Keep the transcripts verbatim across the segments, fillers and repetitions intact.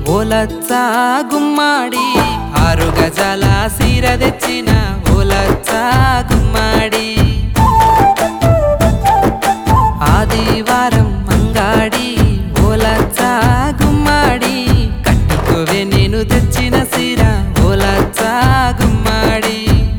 ఓలచ్చ గుమ్మాడి ఆరు గజాల సీర తెచ్చిన ఓలచ్చ గుమ్మాడి ఆదివారం మంగాడి ఓలచ్చ గుమ్మాడి కట్టుకోవే నేను తెచ్చిన సీర ఓలచ్చ గుమ్మాడి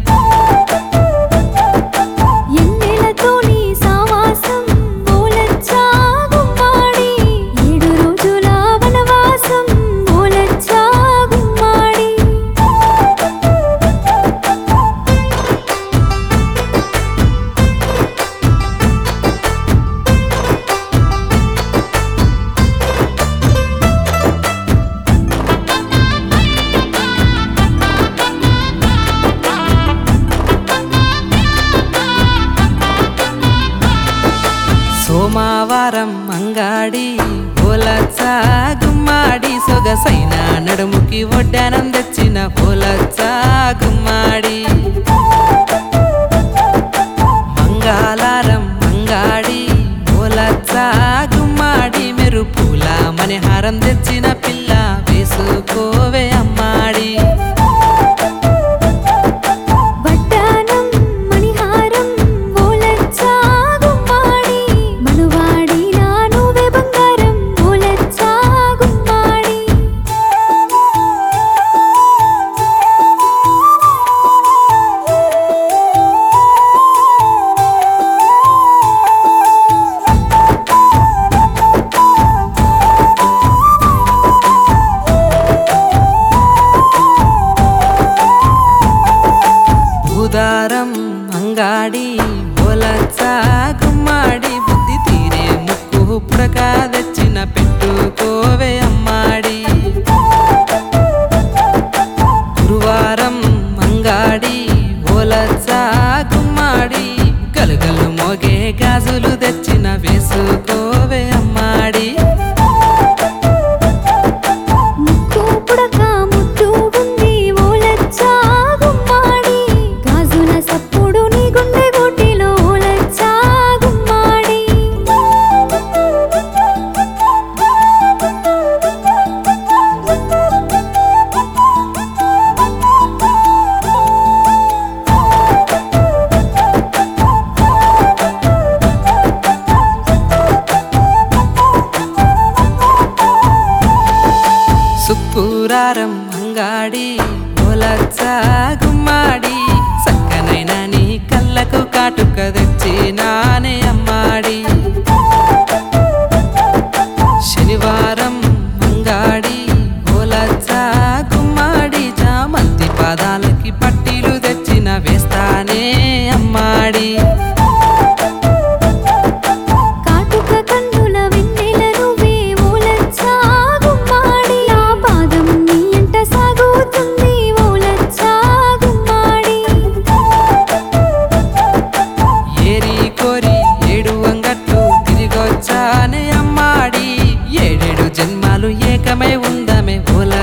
సోమవారం మంగాడి ఓలచ్చ గుమ్మాడి సొగసైన నడుముకి వడ్డానం తెచ్చిన ఓలచ్చ గుమ్మాడి మంగళవారం మంగాడి ఓలచ్చ గుమ్మాడి మెరుపుల మణిహారం తెచ్చిన పిల్ల వేసుకోవే అమ్మాడి బుధవారం మంగాడి ఓలచ్చ గుమ్మాడి బుద్ధి తీరే ముక్కు పుడక తెచ్చిన పెట్టుకోవే అమ్మాడి గురువారం మంగాడి ఓలచ్చ గుమ్మాడి గలుగలు మోగే గాజులు తెచ్చిన వేసుకోవే అమ్మాడి శుక్రవారం మంగాడి ఓలచ్చ గుమ్మాడి సక్కనైన నీ కళ్ళకు కాటుక తెచ్చినానే అమ్మాడి శనివారం మంగాడి ఓలచ్చ గుమ్మాడి చామంతి పాదాలకి పట్టీలు తెచ్చిన వేస్తానే అమ్మాడి ఏడేడు జన్మాలు ఏకమై ఉందమే ఓల